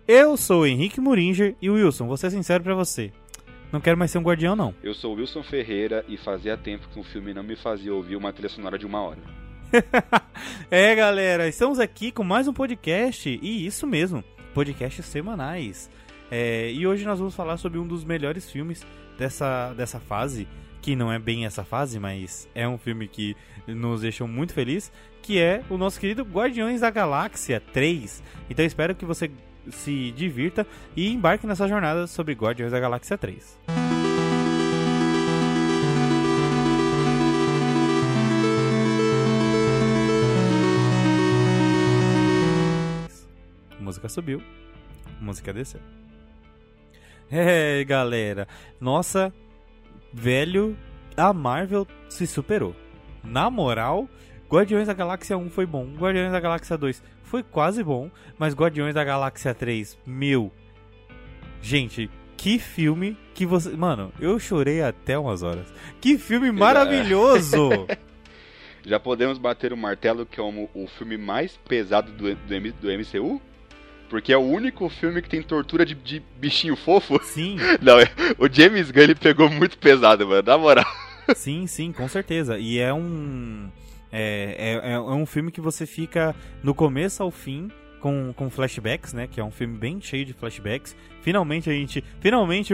Eu sou o Henrique Muringer e Wilson, vou ser sincero pra você. Não quero mais ser um guardião, não. Eu sou o Wilson Ferreira e fazia tempo que um filme não me fazia ouvir uma trilha sonora de 1 hora. Galera, estamos aqui com mais um podcast, e isso mesmo, podcasts semanais. E hoje nós vamos falar sobre um dos melhores filmes dessa fase, que não é bem essa fase, mas é um filme que nos deixou muito feliz, que é o nosso querido Guardiões da Galáxia 3. Então eu espero que você se divirta e embarque nessa jornada sobre Guardiões da Galáxia 3. A música subiu, a música desceu. Galera, nossa, velho, a Marvel se superou. Na moral, Guardiões da Galáxia 1 foi bom, Guardiões da Galáxia 2 foi quase bom, mas Guardiões da Galáxia 3, gente, que filme que você... Mano, eu chorei até umas horas. Que filme maravilhoso! Já podemos bater o martelo que é o filme mais pesado do MCU? Porque é o único filme que tem tortura de bichinho fofo. Sim. Não, o James Gunn, ele pegou muito pesado, mano, na moral. Sim, com certeza. E é um filme que você fica no começo ao fim com flashbacks, né? Que é um filme bem cheio de flashbacks. Finalmente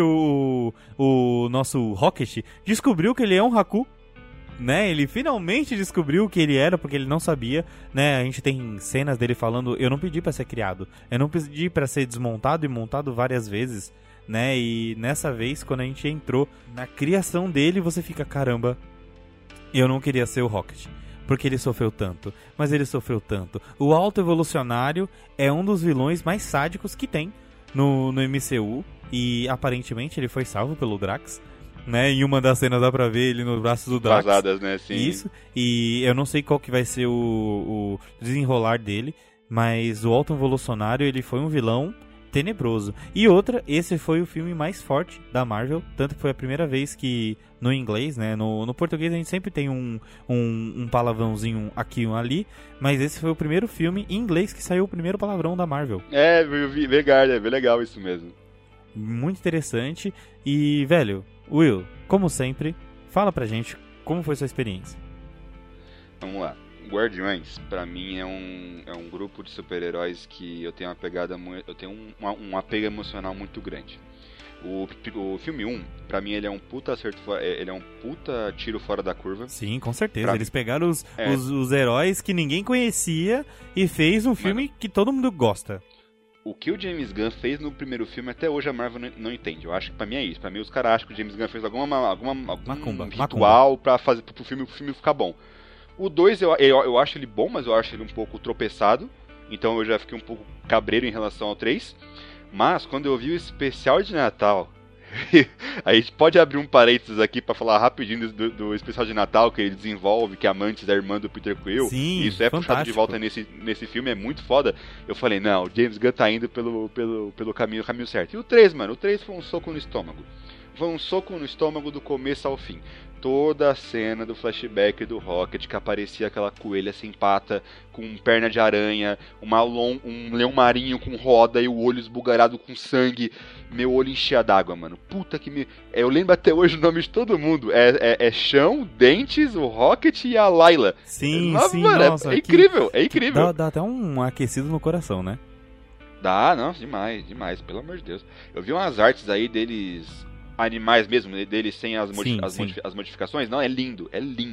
o nosso Rocket descobriu que ele é um Haku, né? Ele finalmente descobriu o que ele era, porque ele não sabia, né? A gente tem cenas dele falando: eu não pedi pra ser criado, eu não pedi pra ser desmontado e montado várias vezes, né? E nessa vez, quando a gente entrou na criação dele, você fica: caramba, eu não queria ser o Rocket, porque ele sofreu tanto, mas ele sofreu tanto. O Alto Evolucionário é um dos vilões mais sádicos que tem no MCU, e aparentemente ele foi salvo pelo Drax, né? Em uma das cenas dá pra ver ele nos braços do Drax. Vazadas, né? Sim. Isso, e eu não sei qual que vai ser o desenrolar dele, mas o Alto Evolucionário, ele foi um vilão tenebroso. E outra, esse foi o filme mais forte da Marvel, tanto que foi a primeira vez que, no inglês, né, no português a gente sempre tem um palavrãozinho aqui e um ali, mas esse foi o primeiro filme em inglês que saiu o primeiro palavrão da Marvel. Eu vi, é bem legal isso mesmo. Muito interessante. E, velho, Will, como sempre, fala pra gente como foi sua experiência. Vamos lá. Guardiões, pra mim, é um grupo de super-heróis que eu tenho uma pegada eu tenho um apego emocional muito grande. O filme 1, pra mim, ele é um puta acerto, ele é um puta tiro fora da curva. Sim, com certeza. Eles pegaram os heróis que ninguém conhecia e fez um filme que todo mundo gosta. O que o James Gunn fez no primeiro filme, até hoje a Marvel não entende. Eu acho que pra mim é isso. Pra mim, os caras acham que o James Gunn fez algum ritual pra fazer pro filme ficar bom. O 2, eu acho ele bom, mas eu acho ele um pouco tropeçado. Então eu já fiquei um pouco cabreiro em relação ao 3. Mas quando eu vi o especial de Natal... a gente pode abrir um parênteses aqui pra falar rapidinho do especial de Natal que ele desenvolve, que a Mantis é a irmã do Peter Quill. Sim, isso é fantástico. Puxado de volta nesse filme, é muito foda. Eu falei, não, o James Gunn tá indo pelo caminho certo. E o 3, mano, o 3 foi um soco no estômago. Foi um soco no estômago do começo ao fim. Toda a cena do flashback do Rocket, que aparecia aquela coelha sem pata, com perna de aranha, um leão marinho com roda e o olho esbugalhado com sangue. Meu olho enchia d'água, mano. Puta que me... Eu lembro até hoje o nome de todo mundo. É Chão, Dentes, o Rocket e a Layla. Sim, mano, nossa, é incrível, é incrível. Dá até um aquecido no coração, né? Dá, não, demais, pelo amor de Deus. Eu vi umas artes aí deles... animais mesmo, deles sem as modificações. Não, é lindo.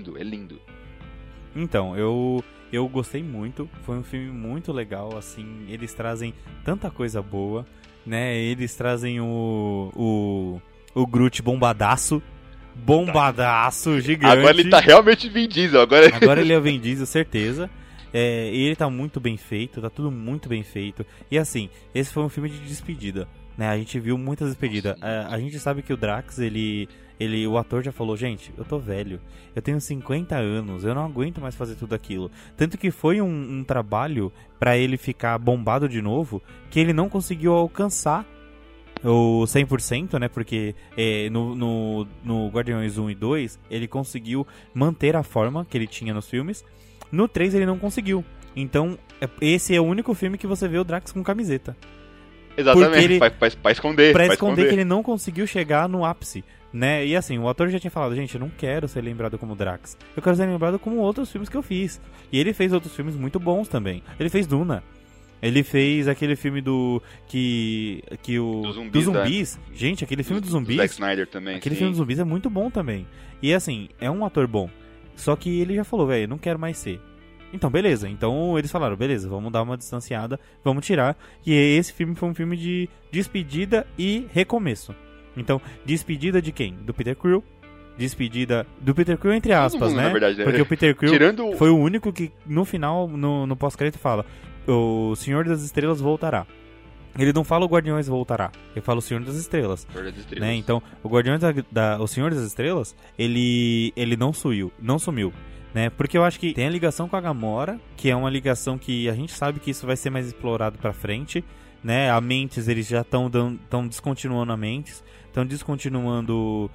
Então, eu gostei muito. Foi um filme muito legal, assim. Eles trazem tanta coisa boa, né? Eles trazem o Groot bombadaço, gigante. Agora ele tá realmente Vin Diesel. Agora ele é o Vin Diesel, certeza. E ele tá muito bem feito, tá tudo muito bem feito. E assim, esse foi um filme de despedida, né? A gente viu muitas despedidas. A gente sabe que o Drax, o ator já falou: gente, eu tô velho, eu tenho 50 anos, eu não aguento mais fazer tudo aquilo. Tanto que foi um trabalho pra ele ficar bombado de novo, que ele não conseguiu alcançar o 100%, né? Porque no Guardiões 1 e 2 ele conseguiu manter a forma que ele tinha nos filmes. No 3 ele não conseguiu. Então esse é o único filme que você vê o Drax com camiseta. Exatamente, pra esconder. Pra esconder que ele não conseguiu chegar no ápice, né? E assim, o ator já tinha falado, gente, eu não quero ser lembrado como Drax. Eu quero ser lembrado como outros filmes que eu fiz. E ele fez outros filmes muito bons também. Ele fez Duna. Ele fez aquele filme dos zumbis. Gente, aquele filme dos zumbis. Zack Snyder também. Aquele filme dos zumbis é muito bom também. E assim, é um ator bom. Só que ele já falou, velho, não quero mais ser. Então, beleza. Então eles falaram, beleza, vamos dar uma distanciada, vamos tirar. E esse filme foi um filme de despedida e recomeço. Então, despedida de quem? Do Peter Quill. Despedida do Peter Quill, entre aspas, né? Verdade, porque o Peter Quill foi o único que, no final, no pós-crédito, fala: o Senhor das Estrelas voltará. Ele não fala o Guardiões voltará, ele fala o Senhor das Estrelas. Né? Então, o Guardiões o Senhor das Estrelas, ele não sumiu. Né? Porque eu acho que tem a ligação com a Gamora, que é uma ligação que a gente sabe que isso vai ser mais explorado pra frente, né? A Mentes, eles já estão descontinuando a Mentes, estão descontinuando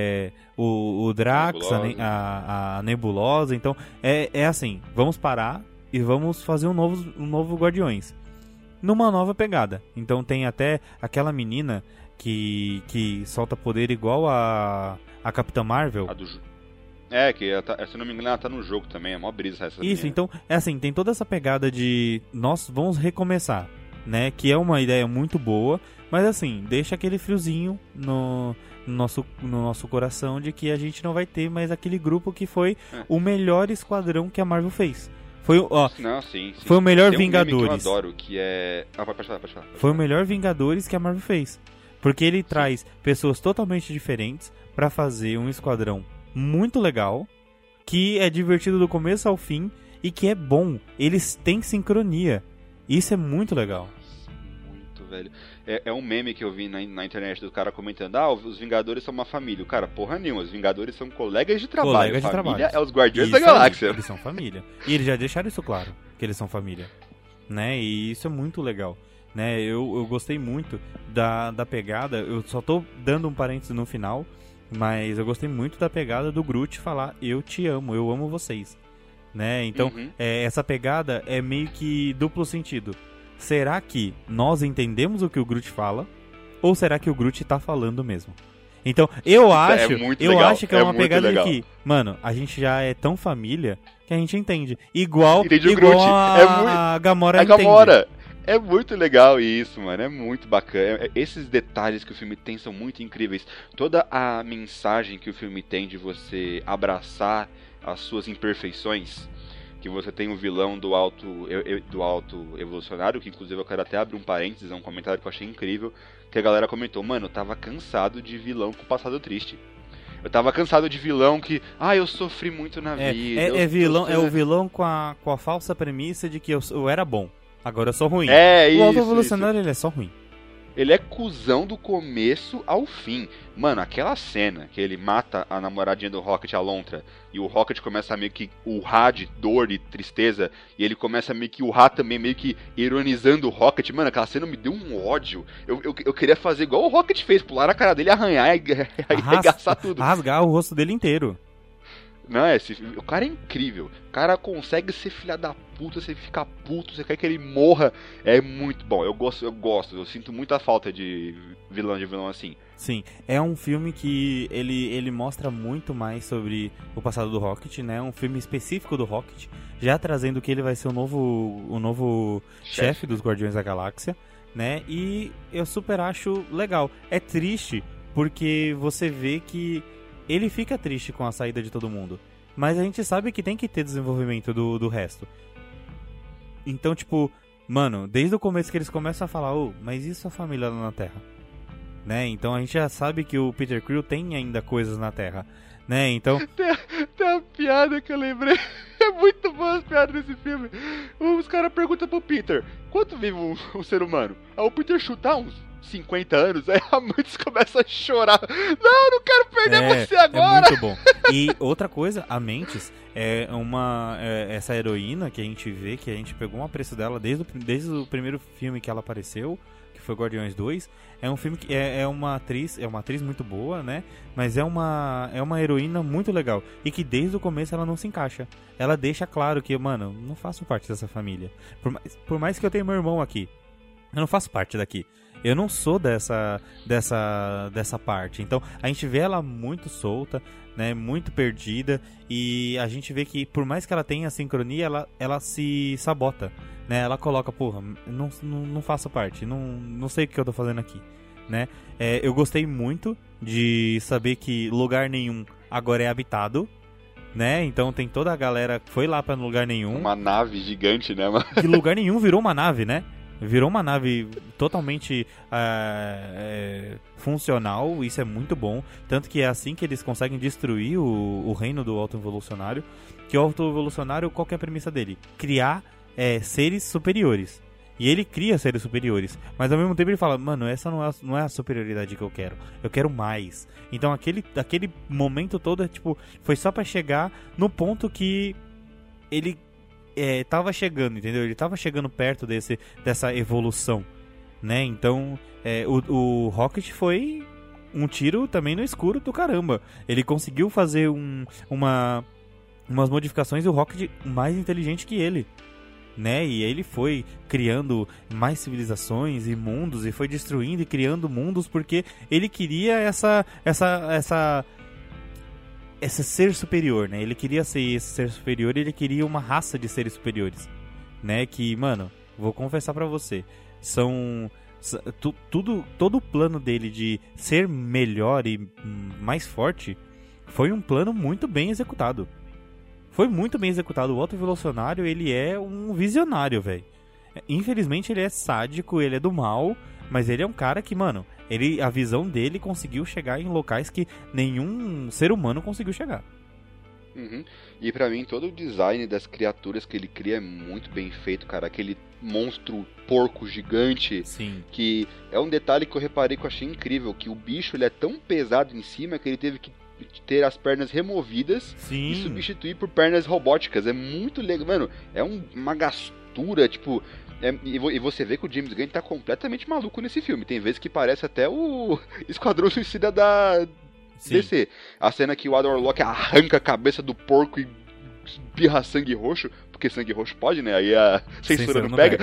o Drax, a Nebulosa. Então é assim, vamos parar e vamos fazer um novo Guardiões numa nova pegada. Então tem até aquela menina que solta poder igual a Capitã Marvel. Que se não me engano ela tá no jogo também, é mó brisa essa. Isso, então, é assim, tem toda essa pegada de nós vamos recomeçar, né? Que é uma ideia muito boa, mas assim, deixa aquele friozinho no nosso coração de que a gente não vai ter mais aquele grupo que foi o melhor esquadrão que a Marvel fez. Foi, sim. Foi o melhor tem Vingadores. Que eu adoro, que é... pode falar. Foi o melhor Vingadores que a Marvel fez. Porque ele traz pessoas totalmente diferentes pra fazer um esquadrão muito legal, que é divertido do começo ao fim e que é bom. Eles têm sincronia. Isso é muito legal. Muito, velho. É um meme que eu vi na internet do cara comentando: os Vingadores são uma família. O cara, porra nenhuma, os Vingadores são colegas de trabalho. Família é os Guardiões da Galáxia. Eles são família. E eles já deixaram isso claro, que eles são família. Né? E isso é muito legal. Né? Eu gostei muito da pegada. Eu só tô dando um parênteses no final, mas eu gostei muito da pegada do Groot falar: eu te amo, eu amo vocês. Né? Então, essa pegada é meio que duplo sentido. Será que nós entendemos o que o Groot fala? Ou será que o Groot tá falando mesmo? Então, eu acho que é uma pegada de que, mano, a gente já é tão família que a gente entende. Igual a Gamora entende. É muito legal isso, mano. É muito bacana. Esses detalhes que o filme tem são muito incríveis. Toda a mensagem que o filme tem de você abraçar as suas imperfeições. Que você tem o vilão do alto evolucionário, que inclusive eu quero até abrir um parênteses, é um comentário que eu achei incrível, que a galera comentou: mano, eu tava cansado de vilão com passado triste. Eu tava cansado de vilão que, eu sofri muito na vida. É o vilão com a falsa premissa de que eu era bom, agora eu sou ruim. O alto evolucionário, ele é só ruim. Ele é cuzão do começo ao fim. Mano, aquela cena que ele mata a namoradinha do Rocket, a Lontra, e o Rocket começa a meio que urrar de dor e tristeza, e ele começa a meio que urrar também, meio que ironizando o Rocket. Mano, aquela cena me deu um ódio. Eu queria fazer igual o Rocket fez, pular na cara dele, arranhar e arregaçar tudo. Rasgar o rosto dele inteiro. Não, o cara é incrível. O cara consegue ser filha da puta, você fica puto, você quer que ele morra. É muito bom, eu gosto. Eu sinto muita falta de vilão assim. Sim, é um filme que ele mostra muito mais sobre o passado do Rocket, né? Um filme específico do Rocket, já trazendo que ele vai ser o novo chefe dos Guardiões da Galáxia, né? E eu super acho legal. É triste, porque você vê que ele fica triste com a saída de todo mundo. Mas a gente sabe que tem que ter desenvolvimento do resto. Então, tipo, mano, desde o começo que eles começam a falar: mas e sua família lá na Terra? Né? Então a gente já sabe que o Peter Quill tem ainda coisas na Terra. Né? Então... Tem uma piada que eu lembrei. É muito boa as piadas desse filme. Os caras perguntam pro Peter: quanto vive um ser humano? Aí o Peter chuta uns 50 anos, aí a mãe começa a chorar. Não quero perder você agora. É muito bom. E outra coisa, a Mentes é essa heroína que a gente vê, que a gente pegou um apreço dela desde o primeiro filme que ela apareceu, que foi Guardiões 2. É um filme que é uma atriz muito boa, né? Mas é uma heroína muito legal. E que desde o começo ela não se encaixa. Ela deixa claro que, mano, não faço parte dessa família. Por mais que eu tenha meu irmão aqui. Eu não faço parte daqui. Eu não sou dessa parte. Então, a gente vê ela muito solta, né, muito perdida, e a gente vê que, por mais que ela tenha sincronia, ela se sabota, né? Ela coloca, porra, não faço parte, não sei o que eu tô fazendo aqui, né? Eu gostei muito de saber que lugar nenhum agora é habitado, né? Então tem toda a galera que foi lá pra lugar nenhum. Uma nave gigante, né, mano? Que lugar nenhum virou uma nave, né? Virou uma nave totalmente funcional, isso é muito bom. Tanto que é assim que eles conseguem destruir o reino do autoevolucionário. Que o autoevolucionário, qual que é a premissa dele? Criar seres superiores. E ele cria seres superiores. Mas ao mesmo tempo ele fala, mano, essa não é a superioridade que eu quero. Eu quero mais. Então aquele momento todo, tipo, foi só pra chegar no ponto que ele... tava chegando, entendeu? Ele tava chegando perto dessa evolução, né? Então, o Rocket foi um tiro também no escuro do caramba. Ele conseguiu fazer umas modificações e o Rocket mais inteligente que ele, né? E ele foi criando mais civilizações e mundos e foi destruindo e criando mundos porque ele queria esse ser superior, né? Ele queria ser esse ser superior e ele queria uma raça de seres superiores, né? Que, mano, vou confessar pra você, todo o plano dele de ser melhor e mais forte foi um plano muito bem executado. Foi muito bem executado. O autoevolucionário, ele é um visionário, velho. Infelizmente ele é sádico, ele é do mal, mas ele é um cara que, mano, a visão dele conseguiu chegar em locais que nenhum ser humano conseguiu chegar. Uhum. E pra mim, todo o design das criaturas que ele cria é muito bem feito, cara. Aquele monstro porco gigante. Sim. Que é um detalhe que eu reparei que eu achei incrível, que o bicho ele é tão pesado em cima que ele teve que ter as pernas removidas. Sim. E substituir por pernas robóticas. É muito legal, mano. É uma gastura, tipo... E você vê que o James Gunn tá completamente maluco nesse filme. Tem vezes que parece até o Esquadrão Suicida da DC. A cena que o Adam Warlock arranca a cabeça do porco e espirra sangue roxo, porque sangue roxo pode, né? Aí a censura não pega.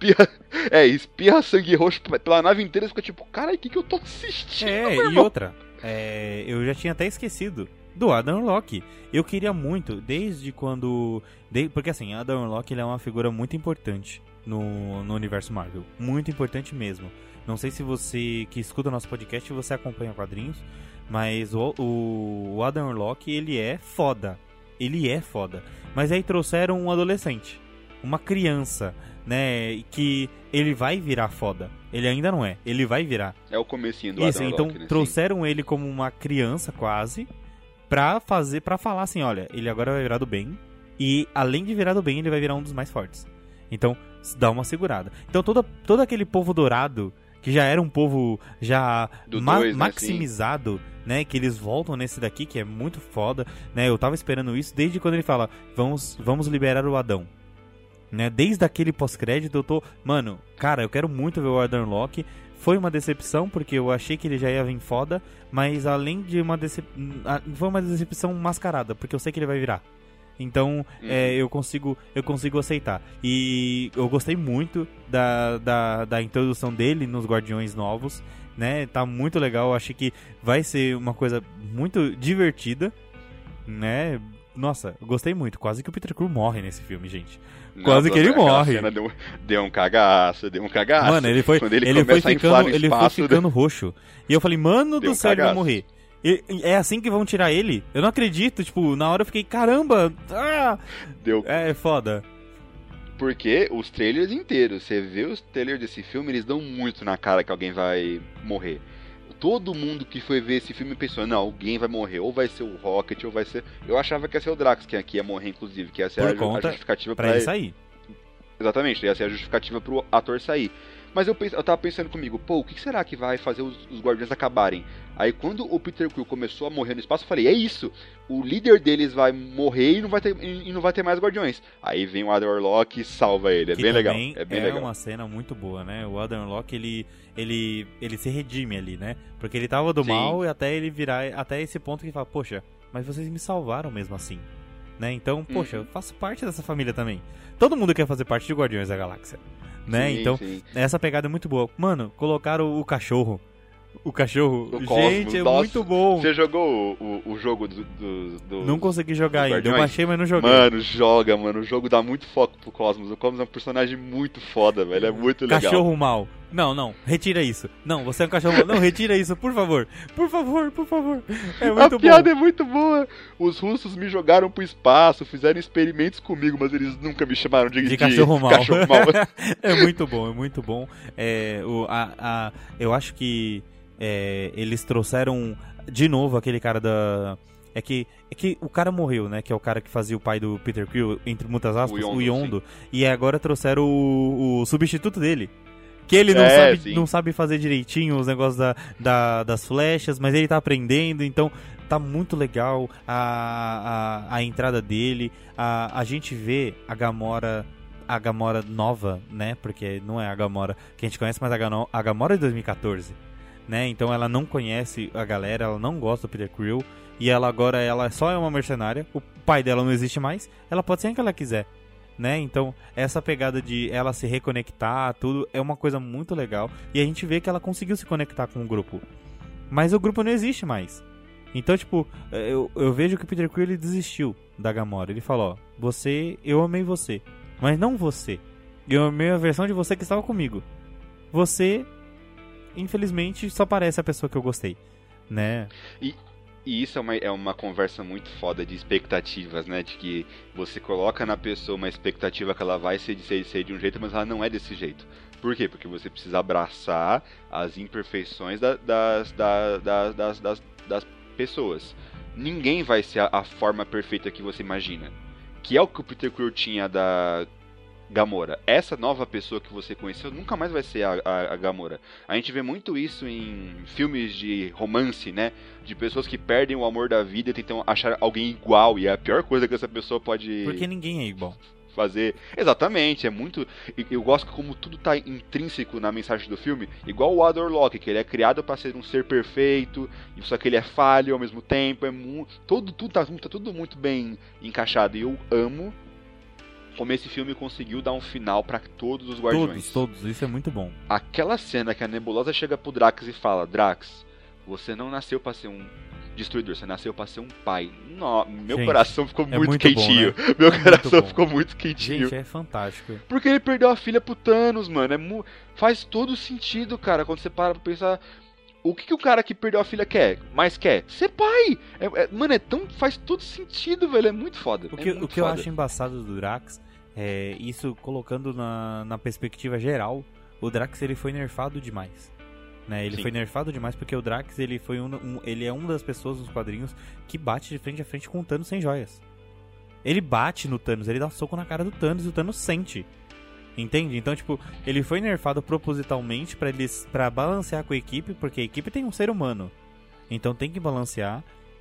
Espirra sangue roxo pela nave inteira e fica tipo, cara, o que eu tô assistindo? E outra, eu já tinha até esquecido do Adam Warlock. Eu queria muito, desde quando... Porque assim, Adam Warlock ele é uma figura muito importante no universo Marvel. Muito importante mesmo. Não sei se você que escuta o nosso podcast, você acompanha quadrinhos, mas o Adam Warlock, ele é foda. Ele é foda. Mas aí trouxeram um adolescente, uma criança, né, que ele vai virar foda. Ele ainda não é, ele vai virar. É o comecinho do Adam então Warlock, né? Trouxeram ele como uma criança quase, pra falar assim, olha, ele agora vai virar do bem, e além de virar do bem, ele vai virar um dos mais fortes. Então, dá uma segurada. Então, todo aquele povo dourado, que já era um povo já maximizado, né? Que eles voltam nesse daqui, que é muito foda, né? Eu tava esperando isso desde quando ele fala, vamos liberar o Adão. Né? Desde aquele pós-crédito eu tô... Mano, cara, eu quero muito ver o Adam Warlock. Foi uma decepção, porque eu achei que ele já ia vir foda, mas além de foi uma decepção mascarada, porque eu sei que ele vai virar. Então, eu consigo aceitar. E eu gostei muito da introdução dele nos Guardiões Novos, né? Tá muito legal, achei que vai ser uma coisa muito divertida, né? Nossa, eu gostei muito. Quase que o Peter Quill morre nesse filme, gente. Quase que ele morre. Cena deu um cagaço. Mano, ele foi ficando roxo. E eu falei, mano do céu, ele vai morrer. É assim que vão tirar ele? Eu não acredito, tipo, na hora eu fiquei, caramba! É foda. Porque os trailers inteiros, você vê os trailers desse filme, eles dão muito na cara que alguém vai morrer. Todo mundo que foi ver esse filme pensou, não, alguém vai morrer, ou vai ser o Rocket, ou vai ser... Eu achava que ia ser o Drax, que ia morrer, inclusive, que ia ser a justificativa pra ele sair. Exatamente, ia ser a justificativa pro ator sair. Mas eu tava pensando comigo, pô, o que será que vai fazer os Guardiões acabarem? Aí quando o Peter Quill começou a morrer no espaço, eu falei, é isso, o líder deles vai morrer e não vai ter mais Guardiões. Aí vem o Adam Warlock e salva ele, bem legal. É bem legal. Uma cena muito boa, né? O Adam Warlock, ele se redime ali, né? Porque ele tava do mal e até ele virar, até esse ponto que ele fala, poxa, mas vocês me salvaram mesmo assim. Né? Então, poxa, eu faço parte dessa família também. Todo mundo quer fazer parte de Guardiões da Galáxia. né? Sim, Então, sim. essa pegada é muito boa. Mano, colocaram o cachorro. O cachorro, O gente, Cosmos, é nossa, muito bom. Você jogou o jogo Não consegui jogar ainda, eu Guardiões? baixei, mas não joguei. Mano, joga, mano. O jogo dá muito foco pro Cosmos. O Cosmos é um personagem muito foda, velho. É muito legal. Cachorro mal. Não, retira isso. Não, você é um cachorro mal. Não, retira isso, por favor. Por favor. É muito A piada bom. é muito boa. Os russos me jogaram pro espaço, fizeram experimentos comigo, mas eles nunca me chamaram de cachorro mal. Cachorro mal. É muito bom. Eu acho que eles trouxeram de novo aquele cara da... É que o cara morreu, né? Que é o cara que fazia o pai do Peter Quill, entre muitas aspas, o Yondo. E agora trouxeram o substituto dele. Que ele não sabe fazer direitinho os negócios das flechas, mas ele tá aprendendo, então tá muito legal a entrada dele. A gente vê a Gamora nova, né? Porque não é a Gamora que a gente conhece, mas a Gamora de 2014, né? Então ela não conhece a galera, ela não gosta do Peter Quill, e ela só é uma mercenária, o pai dela não existe mais, ela pode ser quem ela quiser. Né? Então, essa pegada de ela se reconectar, tudo, é uma coisa muito legal. E a gente vê que ela conseguiu se conectar com o grupo. Mas o grupo não existe mais. Então, tipo, eu vejo que o Peter Quill ele desistiu da Gamora. Ele falou, ó, eu amei você. Mas não você. Eu amei a versão de você que estava comigo. Você, infelizmente, só parece a pessoa que eu gostei. Né? E isso é uma conversa muito foda de expectativas, né? De que você coloca na pessoa uma expectativa que ela vai ser de um jeito, mas ela não é desse jeito. Por quê? Porque você precisa abraçar as imperfeições das pessoas. Ninguém vai ser a forma perfeita que você imagina. Que é o que o Peter Quill tinha da Gamora. Essa nova pessoa que você conheceu nunca mais vai ser a Gamora. A gente vê muito isso em filmes de romance, né? De pessoas que perdem o amor da vida e tentam achar alguém igual. E é a pior coisa que essa pessoa pode... Porque ninguém é igual. Fazer. Exatamente, é muito... Eu gosto como tudo tá intrínseco na mensagem do filme. Igual o Ador Locke, que ele é criado para ser um ser perfeito, só que ele é falho ao mesmo tempo. Tudo tá tudo muito bem encaixado. E eu amo como esse filme conseguiu dar um final pra todos os Guardiões. Todos, isso é muito bom. Aquela cena que a Nebulosa chega pro Drax e fala, Drax, você não nasceu pra ser um destruidor, você nasceu pra ser um pai. Meu coração ficou muito quentinho. Bom, né? Meu coração ficou muito quentinho. Gente, é fantástico. Porque ele perdeu a filha pro Thanos, mano. Faz todo sentido, cara, quando você para pra pensar... O que o cara que perdeu a filha quer? Ser pai! Mano, faz todo sentido, velho. É muito foda. O que eu acho embaçado do Drax... isso colocando na perspectiva geral, o Drax ele foi nerfado demais, né? Ele foi nerfado demais porque o Drax ele foi ele é uma das pessoas nos quadrinhos que bate de frente a frente com o Thanos sem joias. Ele bate no Thanos, ele dá um soco na cara do Thanos e o Thanos sente. Entende? Então, tipo, ele foi nerfado propositalmente pra balancear com a equipe, porque a equipe tem um ser humano. Então tem que balancear.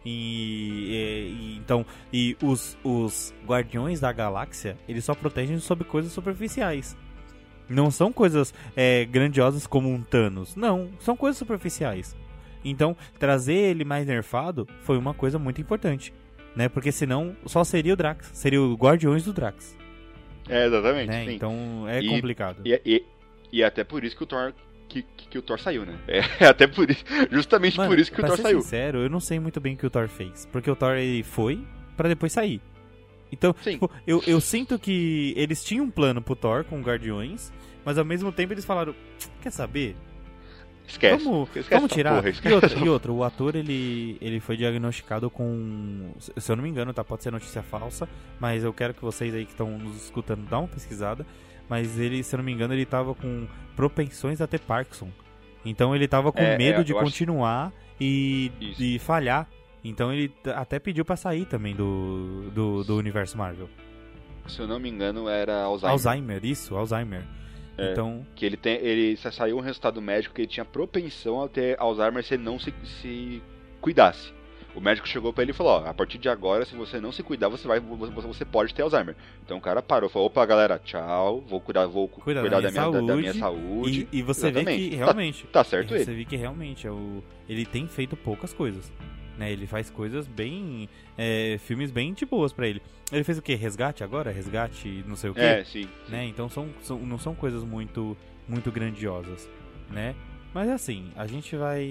Então os Guardiões da Galáxia, eles só protegem sobre coisas superficiais. Não são coisas grandiosas como um Thanos. Não, são coisas superficiais. Então, trazer ele mais nerfado foi uma coisa muito importante, né? Porque senão só seria o Drax, seria o Guardiões do Drax. Exatamente, né? Sim. Então é complicado. E até por isso que o Thor... Que o Thor saiu, né? Até por isso, justamente por isso que o Thor saiu. Sincero, eu não sei muito bem o que o Thor fez. Porque o Thor ele foi pra depois sair. Então, tipo, eu sinto que eles tinham um plano pro Thor com Guardiões, mas ao mesmo tempo eles falaram, quer saber? Esquece. Vamos tirar. E outra, o ator ele foi diagnosticado com, se eu não me engano, tá? Pode ser notícia falsa, mas eu quero que vocês aí que estão nos escutando dão uma pesquisada. Mas ele, se eu não me engano, ele tava com propensões a ter Parkinson. Então ele tava com medo de continuar e falhar. Então ele até pediu pra sair também do universo Marvel. Se eu não me engano, era Alzheimer. Alzheimer. Então... Que ele saiu um resultado médico que ele tinha propensão a ter Alzheimer se ele não se cuidasse. O médico chegou pra ele e falou, a partir de agora, se você não se cuidar, você pode ter Alzheimer. Então o cara parou, falou, opa, galera, tchau, vou cuidar da minha saúde. E você vê que realmente... Tá certo ele. Você vê que realmente ele tem feito poucas coisas. né? Ele faz coisas bem... filmes bem de boas pra ele. Ele fez o quê? Resgate agora? Resgate não sei o quê? Sim. Né? Então não são coisas muito, muito grandiosas, né? Mas assim, a gente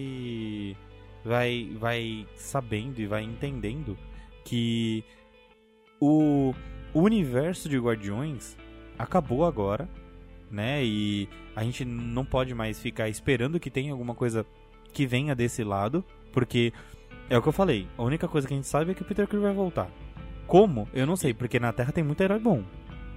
vai sabendo e vai entendendo que o universo de Guardiões acabou agora, né? E a gente não pode mais ficar esperando que tenha alguma coisa que venha desse lado, porque é o que eu falei, a única coisa que a gente sabe é que o Peter Quill vai voltar. Como? Eu não sei, porque na Terra tem muito herói bom,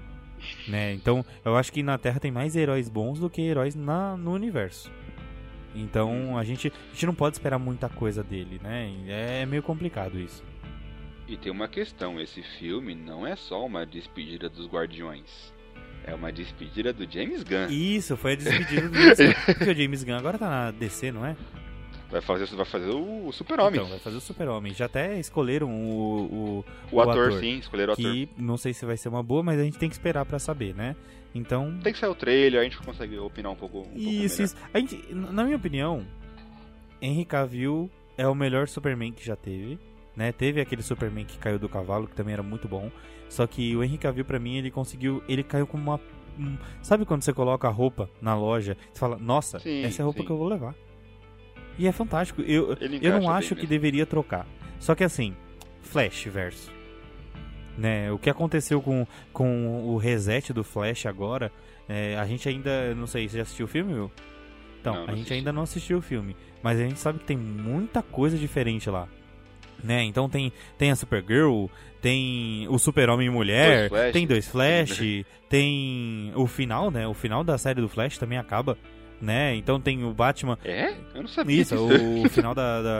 né? Então, eu acho que na Terra tem mais heróis bons do que heróis no universo. Então, a gente não pode esperar muita coisa dele, né? É meio complicado isso. E tem uma questão, esse filme não é só uma despedida dos Guardiões. É uma despedida do James Gunn. Isso, foi a despedida do James Gunn. Porque o James Gunn agora tá na DC, não é? Vai fazer o Super-Homem. Então, vai fazer o Super-Homem. Já até escolheram o ator, sim, escolheram o ator. Que não sei se vai ser uma boa, mas a gente tem que esperar pra saber, né? Então... Tem que sair o trailer, a gente consegue opinar um pouco isso. A gente, na minha opinião, Henry Cavill é o melhor Superman que já teve, né? Teve aquele Superman que caiu do cavalo, que também era muito bom. Só que o Henry Cavill, pra mim, ele caiu como uma... Sabe quando você coloca a roupa na loja, você fala, nossa, essa é a roupa que eu vou levar. E é fantástico. Eu não acho que deveria trocar. Só que assim, Flash verso, né? O que aconteceu com o reset do Flash agora, a gente ainda, não sei, você já assistiu o filme, Will? Então, a gente ainda não assistiu o filme, mas a gente sabe que tem muita coisa diferente lá, né? Então tem a Supergirl, tem o Super-Homem e Mulher, tem dois Flash, tem o final, né? O final da série do Flash também acaba, né? Então tem o Batman... Eu não sabia isso. O final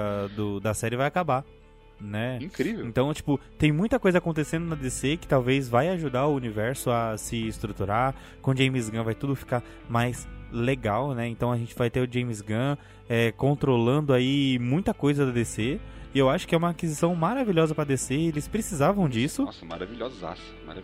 da série vai acabar, né? Incrível. Então, tipo, tem muita coisa acontecendo na DC que talvez vai ajudar o universo a se estruturar. Com James Gunn vai tudo ficar mais legal, né? Então a gente vai ter o James Gunn controlando aí muita coisa da DC. E eu acho que é uma aquisição maravilhosa pra DC. Eles precisavam disso. Nossa, maravilhosaça.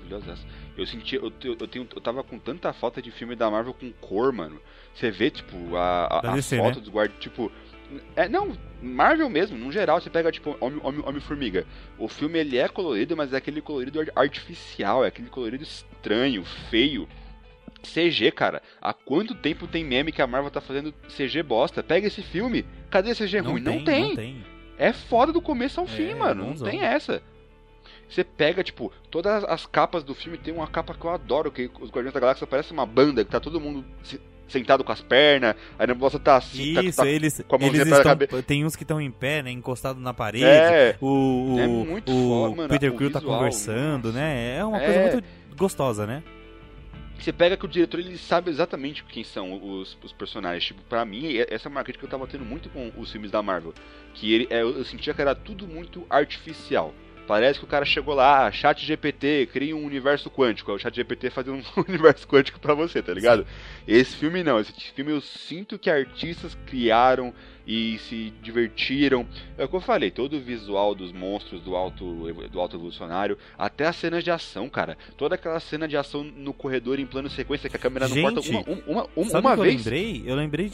Eu tava com tanta falta de filme da Marvel com cor, mano. Você vê, tipo, as DC, fotos, né? dos guardas, tipo... não, Marvel mesmo, no geral, você pega, tipo, Homem-Formiga. O filme, ele é colorido, mas é aquele colorido artificial, é aquele colorido estranho, feio. CG, cara. Há quanto tempo tem meme que a Marvel tá fazendo CG bosta? Pega esse filme. Cadê CG ruim? Não tem. É foda do começo ao fim, mano. Não tem essa. Você pega, tipo, todas as capas do filme. Tem uma capa que eu adoro, que os Guardiões da Galáxia parece uma banda, que tá todo mundo sentado com as pernas, a Nebula tá assim, isso, tá eles com a mãozinha pra cabeça. Tem uns que estão em pé, né, encostado na parede. É muito foda, mano. Peter Quill tá conversando, né? É uma coisa muito gostosa, né? Você pega que o diretor, ele sabe exatamente quem são os personagens. Tipo, pra mim, essa é uma crítica que eu tava tendo muito com os filmes da Marvel. Que eu sentia que era tudo muito artificial. Parece que o cara chegou lá, chat GPT, cria um universo quântico. É o chat GPT fazendo um universo quântico pra você, tá ligado? Esse filme não, esse filme eu sinto que artistas criaram e se divertiram. É o que eu falei, todo o visual dos monstros do alto evolucionário, até as cenas de ação, cara. Toda aquela cena de ação no corredor em plano sequência que a câmera não corta uma vez. Eu lembrei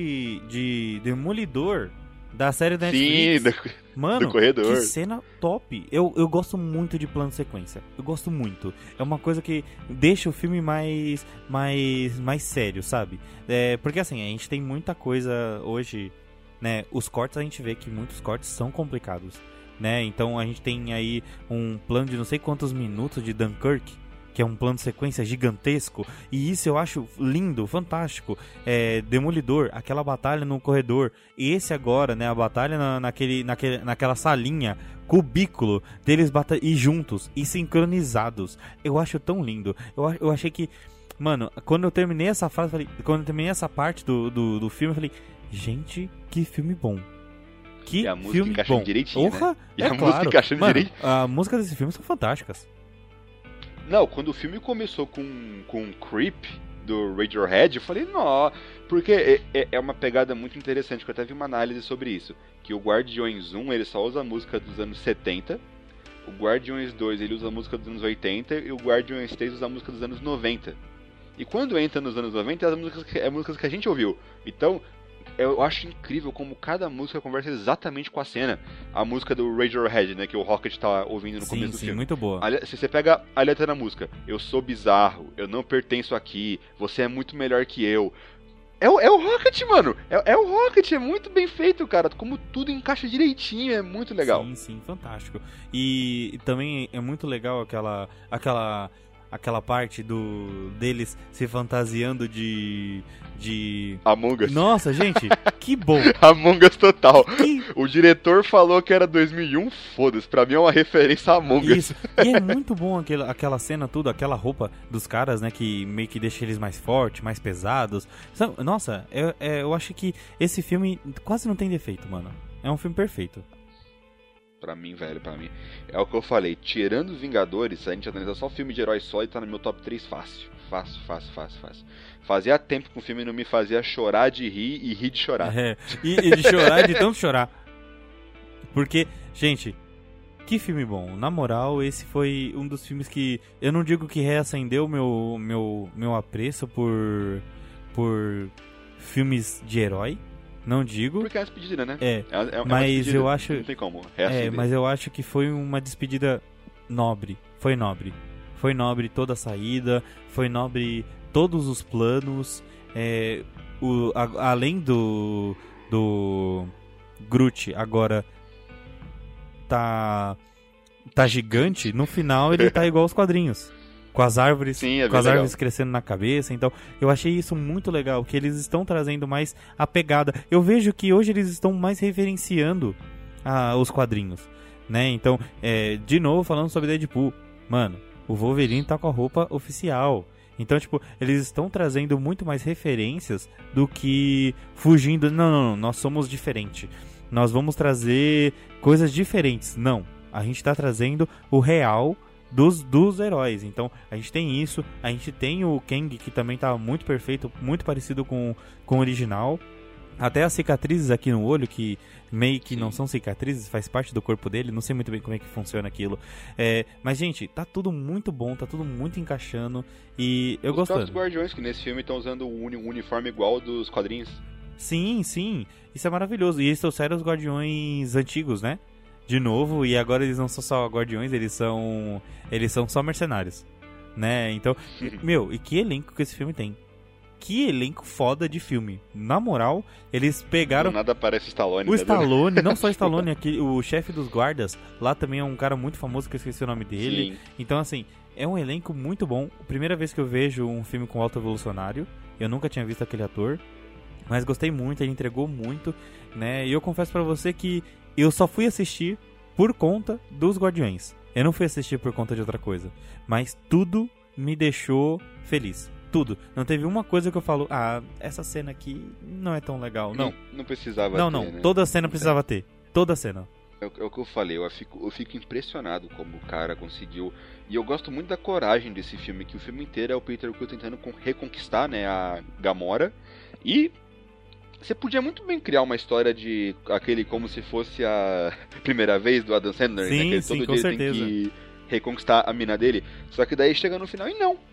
de Demolidor. Da série da Netflix. Sim, mano, do corredor. Que cena top. Eu gosto muito de plano sequência. Eu gosto muito. É uma coisa que deixa o filme mais sério, sabe? Porque assim, a gente tem muita coisa hoje, né? Os cortes, a gente vê que muitos cortes são complicados, né? Então a gente tem aí um plano de não sei quantos minutos de Dunkirk, que é um plano de sequência gigantesco, e isso eu acho lindo, fantástico. Demolidor, aquela batalha no corredor, esse agora, né, a batalha naquela salinha, cubículo, deles e juntos, e sincronizados, eu acho tão lindo. Eu achei que, mano, quando eu terminei essa frase, quando eu terminei essa parte do filme, eu falei, gente, que filme bom. Que e a música filme encaixando bom. direitinho, Orra, né? E a música encaixando direitinho. A música desse filme são fantásticas. Não, quando o filme começou com Creep, do Radiohead, eu falei, não, porque é uma pegada muito interessante, que eu até vi uma análise sobre isso, que o Guardiões 1, ele só usa a música dos anos 70, o Guardiões 2, ele usa a música dos anos 80, e o Guardiões 3 usa a música dos anos 90. E quando entra nos anos 90, é músicas que a gente ouviu. Então, Eu acho incrível como cada música conversa exatamente com a cena. A música do Radiohead, né, que o Rocket tá ouvindo no começo do filme. Muito boa. Se você pega a letra da música, eu sou bizarro, eu não pertenço aqui, você é muito melhor que eu. É o Rocket, mano. É o Rocket, é muito bem feito, cara. Como tudo encaixa direitinho, é muito legal. Sim, fantástico. E também é muito legal aquela parte deles se fantasiando de... Among Us. Nossa, gente, que bom. Among Us total. O diretor falou que era 2001, foda-se. Pra mim é uma referência a Among Us. Isso. E é muito bom aquela cena, tudo, aquela roupa dos caras, né, que meio que deixa eles mais fortes, mais pesados. Nossa, eu acho que esse filme quase não tem defeito, mano. É um filme perfeito. Pra mim, velho, pra mim. É o que eu falei, tirando os Vingadores, se a gente analisar só filme de herói só, ele tá no meu top 3 fácil. Fácil. Fazia tempo que o filme não me fazia chorar de rir e rir de chorar. E de chorar, de tanto chorar. Porque, gente, que filme bom. Na moral, esse foi um dos filmes que... Eu não digo que reacendeu meu apreço por filmes de herói. Não digo. Porque é uma despedida, né? Mas despedida, eu acho... Não tem como reacender. Mas eu acho que foi uma despedida nobre. Foi nobre. Foi nobre toda a saída. Foi nobre todos os planos. Além do Groot agora tá gigante, no final ele tá igual aos quadrinhos. Com as árvores, árvores crescendo na cabeça. Então, eu achei isso muito legal, que eles estão trazendo mais a pegada. Eu vejo que hoje eles estão mais referenciando os quadrinhos, né? Então, de novo, falando sobre Deadpool. Mano, o Wolverine tá com a roupa oficial. Então, tipo, eles estão trazendo muito mais referências do que fugindo. Não, nós somos diferentes. Nós vamos trazer coisas diferentes. Não, a gente tá trazendo o real dos heróis. Então a gente tem isso, a gente tem o Kang, que também tá muito perfeito, muito parecido com o original. Até as cicatrizes aqui no olho, que meio que não são cicatrizes, faz parte do corpo dele, não sei muito bem como é que funciona aquilo. Mas, gente, tá tudo muito bom, tá tudo muito encaixando e eu gosto. Os Guardiões que nesse filme estão usando um uniforme igual dos quadrinhos. Sim, isso é maravilhoso. E eles trouxeram os Guardiões antigos, né? De novo, e agora eles não são só guardiões, eles são só mercenários, né? Então, e que elenco que esse filme tem. Que elenco foda de filme. Na moral, eles pegaram... Do nada parece Stallone. O Stallone, não só Stallone, o chefe dos guardas, lá também é um cara muito famoso, que eu esqueci o nome dele. Sim. Então, assim, é um elenco muito bom. Primeira vez que eu vejo um filme com Alto Evolucionário, eu nunca tinha visto aquele ator, mas gostei muito, ele entregou muito, né? E eu confesso pra você que eu só fui assistir por conta dos Guardiões. Eu não fui assistir por conta de outra coisa. Mas tudo me deixou feliz. Tudo. Não teve uma coisa que eu falo, essa cena aqui não é tão legal. Não precisava ter, né? Toda cena precisava ter. Toda cena. É o que eu falei, eu fico impressionado como o cara conseguiu. E eu gosto muito da coragem desse filme, que o filme inteiro é o Peter Quill tentando reconquistar, né, a Gamora. E você podia muito bem criar uma história de aquele como se fosse a primeira vez do Adam Sandler, sim, né? Que sim, todo com dia certeza. Tem que reconquistar a mina dele. Só que daí chega no final e não.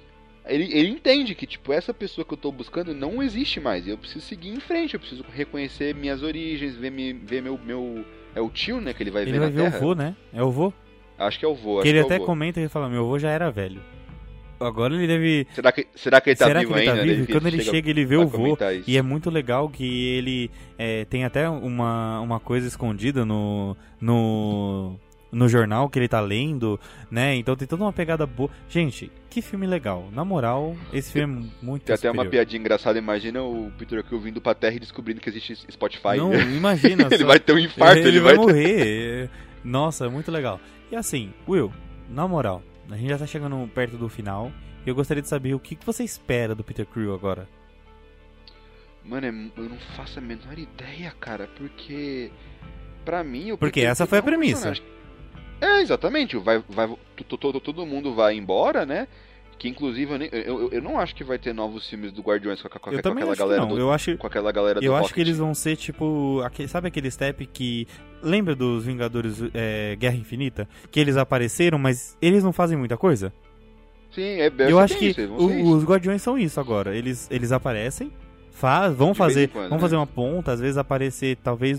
Ele entende que, tipo, essa pessoa que eu tô buscando não existe mais. Eu preciso seguir em frente, eu preciso reconhecer minhas origens, ver meu... É o tio, né, que ele vai ver na Terra. Ele vai ver o vô, né? É o vô? Acho que é o vô. Que ele até comenta e fala, meu vô já era velho. Agora ele deve... Será que ele tá vivo ainda? Vivo? Quando ele chega, ele vê o vô. E é muito legal que ele tem até uma coisa escondida no jornal que ele tá lendo, né? Então tem toda uma pegada boa. Gente, que filme legal. Na moral, esse filme é muito Tem superior. até uma piadinha engraçada. Imagina o Peter Quill vindo pra Terra e descobrindo que existe Spotify. Não, imagina. Ele vai ter um infarto. Ele vai morrer. Nossa, muito legal. E assim, Will, na moral, a gente já tá chegando perto do final. E eu gostaria de saber o que você espera do Peter Quill agora. Mano, eu não faço a menor ideia, cara. Porque... Pra mim... Porque essa foi a premissa. Exatamente. Todo mundo vai embora, né? Que inclusive eu não acho que vai ter novos filmes do Guardiões com aquela galera do Rocket. Eu acho que eles vão ser tipo... Sabe aquele step que... Lembra dos Vingadores Guerra Infinita? Que eles apareceram, mas eles não fazem muita coisa? Sim, eu acho que os Guardiões são isso agora. Eles aparecem, De vez em quando, vamos né? fazer uma ponta, às vezes aparecer talvez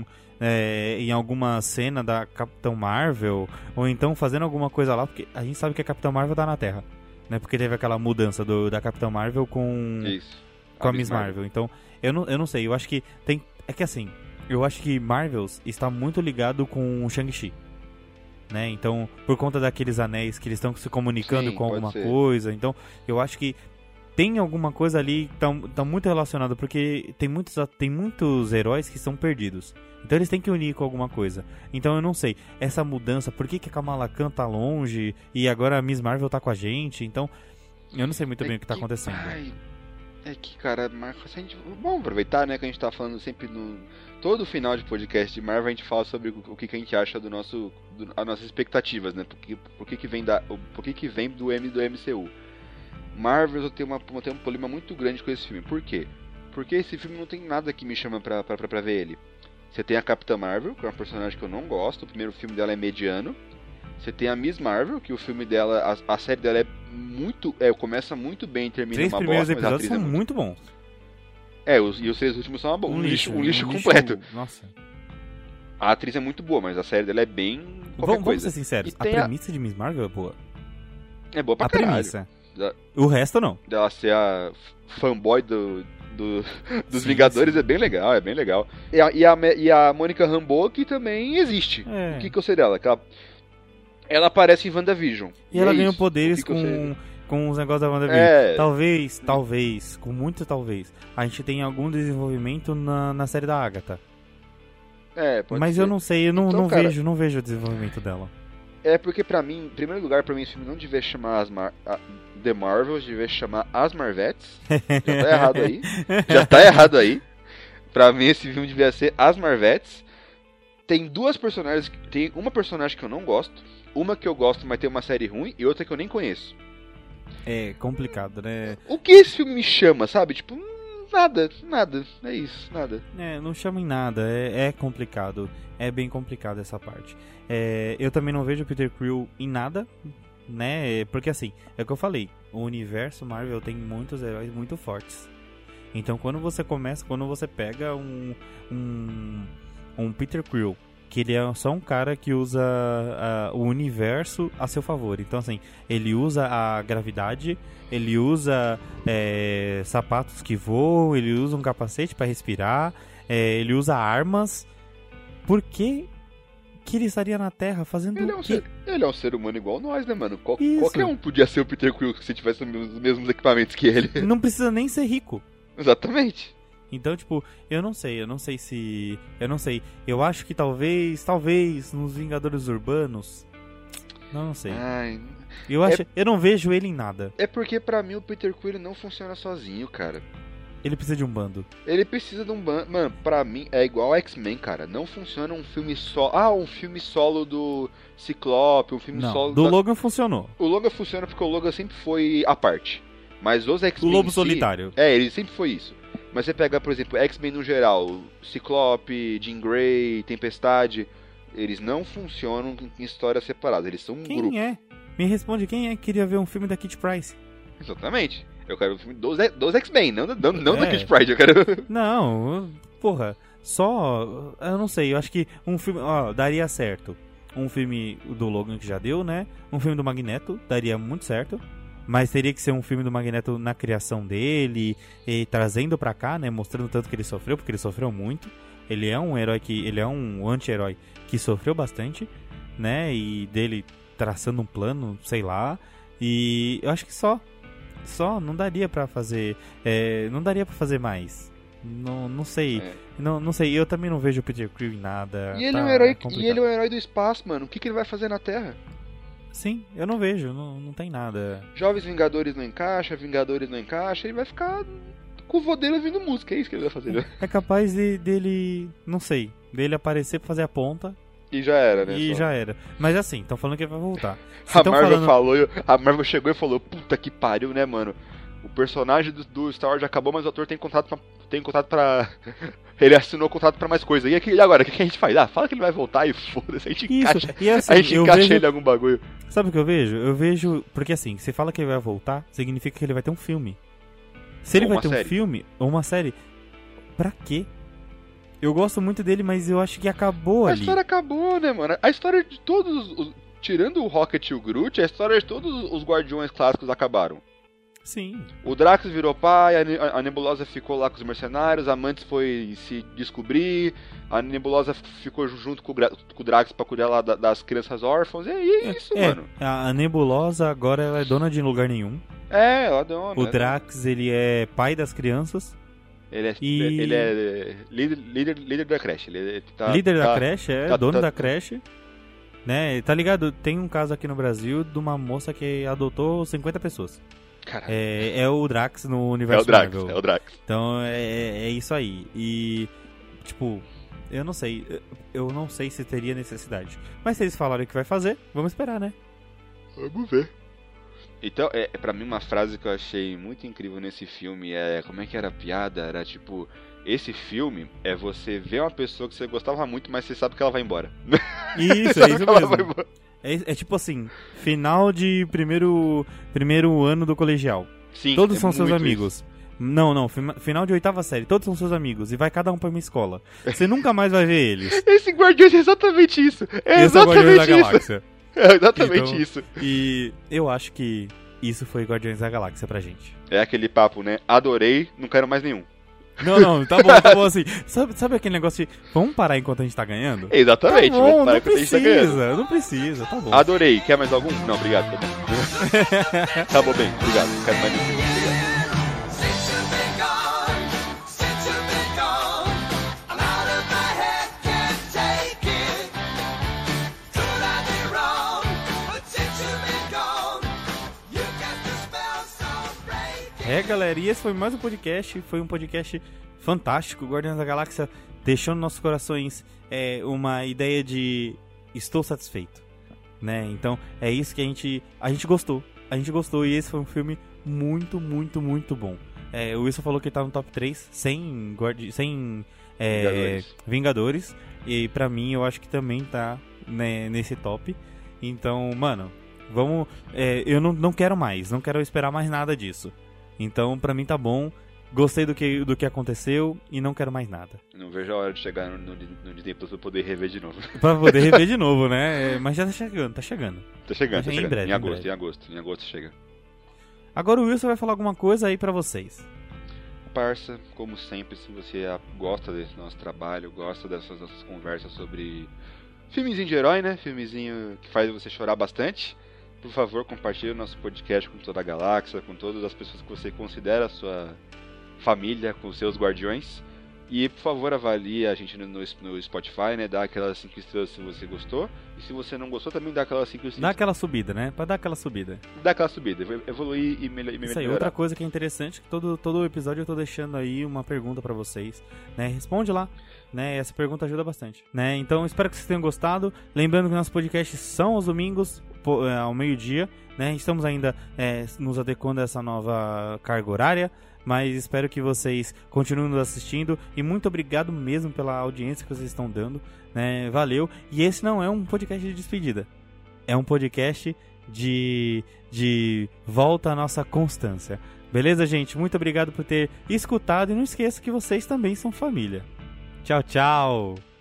em alguma cena da Capitão Marvel, ou então fazendo alguma coisa lá, porque a gente sabe que a Capitão Marvel tá na Terra, né? Porque teve aquela mudança da Capitão Marvel com a Miss Marvel. Então, eu não sei, eu acho que tem... É que assim, eu acho que Marvels está muito ligado com o Shang-Chi, né? Então, por conta daqueles anéis que eles estão se comunicando Sim, com alguma pode ser. coisa, então eu acho que tem alguma coisa ali que tá muito relacionado, porque tem muitos heróis que são perdidos. Então eles têm que unir com alguma coisa. Então eu não sei, essa mudança, por que a Kamala Khan tá longe e agora a Miss Marvel tá com a gente? Então, eu não sei muito bem o que tá acontecendo. É que, cara, Marvel, se a gente... Vamos aproveitar, né, que a gente tá falando sempre no... Todo final de podcast de Marvel a gente fala sobre o que a gente acha as nossas expectativas, né? Por que vem do MCU. Marvel tem um problema muito grande com esse filme. Por quê? Porque esse filme não tem nada que me chama pra ver ele. Você tem a Capitã Marvel, que é uma personagem que eu não gosto. O primeiro filme dela é mediano. Você tem a Miss Marvel, que o filme dela, a série dela é muito... começa muito bem e termina uma bosta. 3 primeiros episódios são muito bons. E os 3 últimos são um lixo completo. Nossa. A atriz é muito boa, mas a série dela é bem Vamos ser sinceros, a premissa de Miss Marvel é boa. É boa pra a caralho. Premissa. O resto não. Dela ser a fanboy dos Vingadores, sim. É bem legal. E a Mônica Rambeau, que também existe. O que eu sei dela? Ela aparece em WandaVision. E ela ganhou poderes com os negócios da WandaVision. Talvez, com muito talvez, a gente tenha algum desenvolvimento na série da Agatha. Pode Mas ser. Eu não sei, eu então, não vejo o desenvolvimento dela. É porque pra mim, em primeiro lugar, esse filme não devia chamar The Marvels, devia chamar As Marvettes. Já tá errado aí. Pra mim esse filme devia ser As Marvettes. Tem duas personagens, tem uma personagem que eu não gosto, uma que eu gosto, mas tem uma série ruim, e outra que eu nem conheço. É complicado, né? O que esse filme me chama, sabe? Tipo, nada, é isso, nada. Não chama em nada, é complicado, é bem complicado essa parte. Eu também não vejo o Peter Quill em nada, né? Porque assim, é o que eu falei, o universo Marvel tem muitos heróis muito fortes. Então quando você pega um Peter Quill, que ele é só um cara que usa o universo a seu favor. Então assim, ele usa a gravidade, ele usa sapatos que voam, ele usa um capacete para respirar, ele usa armas. Por que ele estaria na Terra fazendo o quê? Ele é um ser humano igual nós, né, mano? Qualquer um podia ser o Peter Quill se tivesse os mesmos equipamentos que ele. Não precisa nem ser rico. Exatamente. Então, tipo, eu não sei. Eu acho que talvez nos Vingadores Urbanos, não sei. Eu não vejo ele em nada. É porque pra mim o Peter Quill não funciona sozinho, cara. Ele precisa de um bando. Ele precisa de um bando. Mano, pra mim é igual X-Men, cara. Não funciona um filme solo. Um filme solo do Ciclope, um filme solo do Logan funcionou. O Logan funciona porque o Logan sempre foi à parte. Mas os X-Men. O Lobo Solitário. Ele sempre foi isso. Mas você pega, por exemplo, X-Men no geral, Ciclope, Jean Grey, Tempestade, eles não funcionam em histórias separadas, eles são um grupo. Quem é? Me responde, quem é que queria ver um filme da Kitty Pryde? Exatamente. Eu quero um filme dos X-Men, não da Kitty Pryde, eu quero... Não, porra, só... Eu não sei, eu acho que um filme... daria certo. Um filme do Logan que já deu, né? Um filme do Magneto, daria muito certo. Mas teria que ser um filme do Magneto na criação dele, e trazendo pra cá, né, mostrando tanto que ele sofreu, porque ele sofreu muito. Ele é um herói ele é um anti-herói que sofreu bastante, né, e dele traçando um plano, sei lá. E eu acho que só não daria pra fazer, não daria pra fazer mais. Não sei, não sei. Eu também não vejo o Peter Quill em nada. E ele é um herói do espaço, mano. O que ele vai fazer na Terra? Sim, eu não vejo, não tem nada. Jovens Vingadores não encaixa, ele vai ficar com o vô dele ouvindo música, é isso que ele vai fazer. É capaz dele, não sei, dele aparecer pra fazer a ponta. E já era, né? Já era. Mas assim, estão falando que ele vai voltar. A Marvel chegou e falou, puta que pariu, né, mano? O personagem do Star Wars já acabou, mas o ator tem contrato pra... Ele assinou o contrato pra mais coisa. E agora, o que a gente faz? Fala que ele vai voltar e foda-se, a gente encaixa, assim, ele em algum bagulho. Sabe o que eu vejo? Porque assim, se fala que ele vai voltar, significa que ele vai ter um filme. Se ele Ou vai uma ter série. um filme ou uma série, pra quê? Eu gosto muito dele, mas eu acho que acabou A ali. história acabou, né, mano? A história de todos tirando o Rocket e o Groot, a história de todos os Guardiões clássicos acabaram. Sim. O Drax virou pai, a Nebulosa ficou lá com os mercenários, a Mantis foi se descobrir, a Nebulosa ficou junto com o Drax pra cuidar lá das crianças órfãs, e é isso, mano. A Nebulosa agora ela é dona de lugar nenhum. É, ela dona. O Drax, ele é pai das crianças. Ele é líder da creche. Líder da creche, dono da tá. creche. Né? Tá ligado? Tem um caso aqui no Brasil de uma moça que adotou 50 pessoas. Caralho. É o Drax no universo Marvel. É o Drax. Então é isso aí. E, tipo, eu não sei. Eu não sei se teria necessidade. Mas se eles falaram que vai fazer, vamos esperar, né? Vamos ver. Então, pra mim, uma frase que eu achei muito incrível nesse filme como é que era a piada? Era tipo, esse filme é você ver uma pessoa que você gostava muito, mas você sabe que ela vai embora. Isso, é isso mesmo. É tipo assim, final de primeiro ano do colegial. Sim, todos são seus muito amigos. Isso. Não, final de 8ª série, todos são seus amigos. E vai cada um pra uma escola. Você nunca mais vai ver eles. Esse Guardiões é exatamente isso. Esse é o Guardiões da Galáxia. É exatamente isso. E eu acho que isso foi Guardiões da Galáxia pra gente. É aquele papo, né? Adorei, não quero mais nenhum. Não, tá bom assim. Sabe aquele negócio de vamos parar enquanto a gente tá ganhando? Exatamente, tá bom, vamos parar não enquanto a gente tá ganhando. Não precisa, tá bom. Adorei, quer mais algum? Não, obrigado, tá bom. Tá bom, bem, obrigado, não quero mais nenhum, obrigado. Galera, e esse foi mais um podcast. Foi um podcast fantástico. Guardiões da Galáxia deixou nos nossos corações uma ideia de estou satisfeito, né? Então é isso que a gente gostou. A gente gostou e esse foi um filme muito, muito, muito bom. O Wilson falou que ele tá no top 3 sem Vingadores. E pra mim eu acho que também tá, né, nesse top. Então, mano, vamos. Eu não quero mais, não quero esperar mais nada disso. Então, pra mim tá bom. Gostei do que aconteceu e não quero mais nada. Não vejo a hora de chegar no Disney Plus pra poder rever de novo. Pra poder rever de novo, né? Mas já tá chegando. Tá chegando. Breve, em agosto chega. Agora o Wilson vai falar alguma coisa aí pra vocês. Parça, como sempre, se você gosta desse nosso trabalho, gosta dessas nossas conversas sobre filmezinho de herói, né? Filmezinho que faz você chorar bastante. Por favor, compartilhe o nosso podcast com toda a galáxia, com todas as pessoas que você considera sua família, com seus guardiões. E, por favor, avalie a gente no Spotify, né? Dá aquelas 5 estrelas se você gostou. E se você não gostou, também dá aquelas 5 estrelas. Dá aquela subida, né? Pra dar aquela subida. Dá aquela subida, evoluir e melhorar. Isso aí, outra coisa que é interessante, que todo episódio eu tô deixando aí uma pergunta pra vocês, né? Responde lá, né? Essa pergunta ajuda bastante, né? Então, espero que vocês tenham gostado. Lembrando que nossos podcasts são aos domingos, ao meio-dia, né? Estamos ainda nos adequando a essa nova carga horária, mas espero que vocês continuem nos assistindo e muito obrigado mesmo pela audiência que vocês estão dando, né? Valeu. E esse não é um podcast de despedida, é um podcast de volta à nossa constância. Beleza, gente? Muito obrigado por ter escutado e não esqueça que vocês também são família. Tchau, tchau!